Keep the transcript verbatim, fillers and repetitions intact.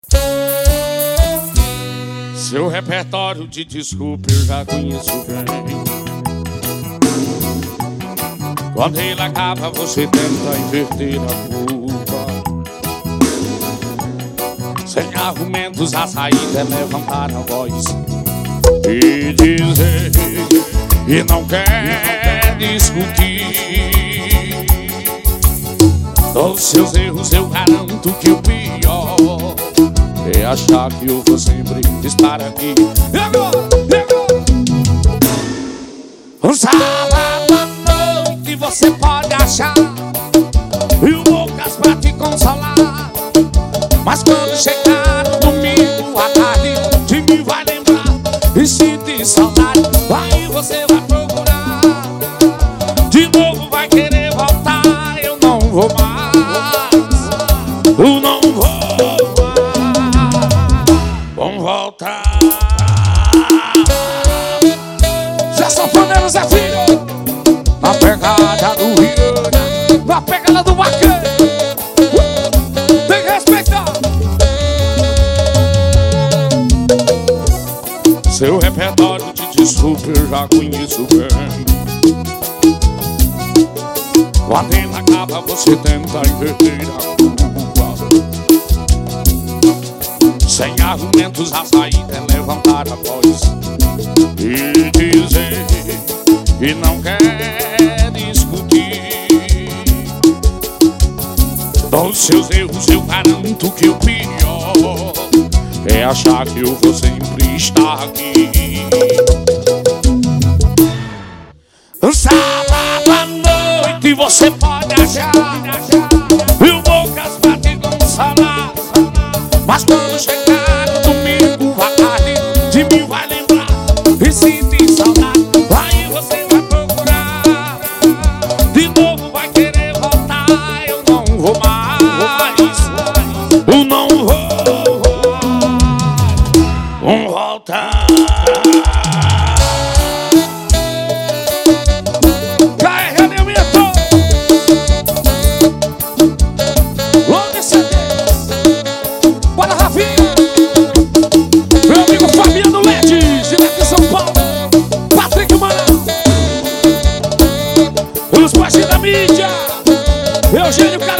Seu repertório de desculpa eu já conheço bem. Quando ele acaba, você tenta inverter a culpa. Sem argumentos, a saída é levantar a voz e dizer e não quer discutir. Dos seus erros eu garanto que o pior é achar que eu vou sempre estar aqui. E agora? E agora? Um sábado à noite você pode achar mil bocas pra te consolar, mas quando chegar no domingo à tarde, de mim vai lembrar e sentir saudade. Aí você vai procurar, de novo vai querer voltar. Eu não vou mais, eu não vou mais. Vamos voltar. Zé Sanfoneiro, Zé Filho, na pegada do Rio, na pegada do vaqueiro. Tem que respeitar. Seu repertório de desculpa eu já conheço bem. Quando ele acaba, você tenta inverter a culpa. Sem argumentos, a saída é levantar a voz e dizer que não quer discutir. Dos seus erros eu garanto que o pior é achar que eu vou sempre estar aqui. Sábado à noite você pode achar mil bocas pra te consolar, mas quando chegar no domingo à tarde, de mim vai lembrar e sentir saudade. Aí você vai procurar, de novo vai querer voltar. Eu não vou mais, eu não vou, vamos voltar. Os pais da mídia, Eugênio